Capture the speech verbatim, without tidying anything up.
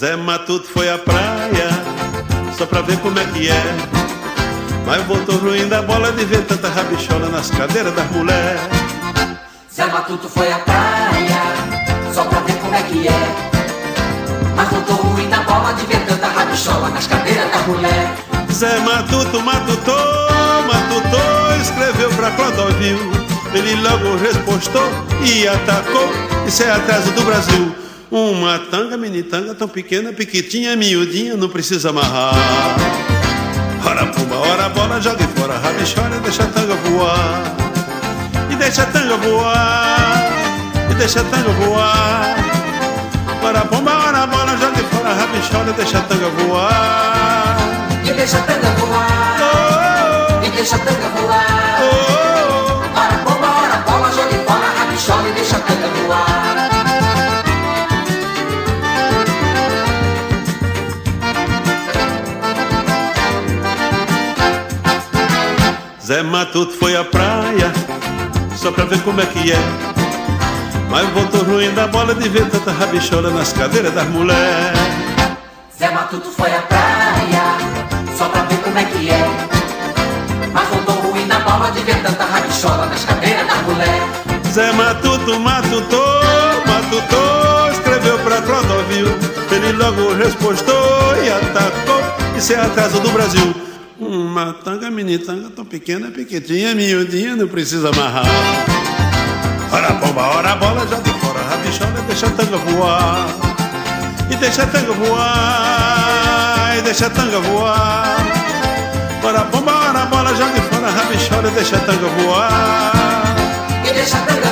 Zé Matuto foi à praia só pra ver como é que é, mas voltou ruim da bola de ver tanta rabichola nas cadeiras das mulheres. Zé Matuto foi à praia só pra ver como é que é, mas voltou ruim da bola de ver tanta rabichola nas cadeiras das mulheres. Zé Matuto matutou, matutou, escreveu pra Clodovil. Ele logo respostou e atacou. Isso é atraso do Brasil. Uma tanga, mini tanga, tão pequena, piquitinha, miudinha, não precisa amarrar. Ora pumba, ora bola, jogue fora, rabichola, deixa a tanga voar. E deixa a tanga voar, e deixa a tanga voar. Ora pumba, ora bola, jogue fora, rabichola, deixa a tanga voar. E deixa a tanga voar, oh, e deixa a tanga voar, oh. Ora bomba, ora bola, jogue fora, rabichola e deixa a tanga voar. Zé Matuto foi à praia só pra ver como é que é, mas voltou ruim da bola de ver tanta rabichola nas cadeiras das mulheres. Zé Matuto foi à praia só pra ver como é que é, mas voltou ruim da bola de ver tanta rabichola nas cadeiras das mulheres. Zé Matuto matutou, matutou, escreveu pra Clodovil. Ele logo respostou e atacou. Isso é atraso do Brasil. Uma tanga, mini tanga, tão pequena, piquetinha, miudinha, não precisa amarrar. Ora bomba, ora bola, joga fora, rabichola, deixa a tanga voar. E deixa a tanga voar, e deixa a tanga voar. Ora bomba, ora bola, joga fora, rabichola, deixa a tanga voar. E deixa a tanga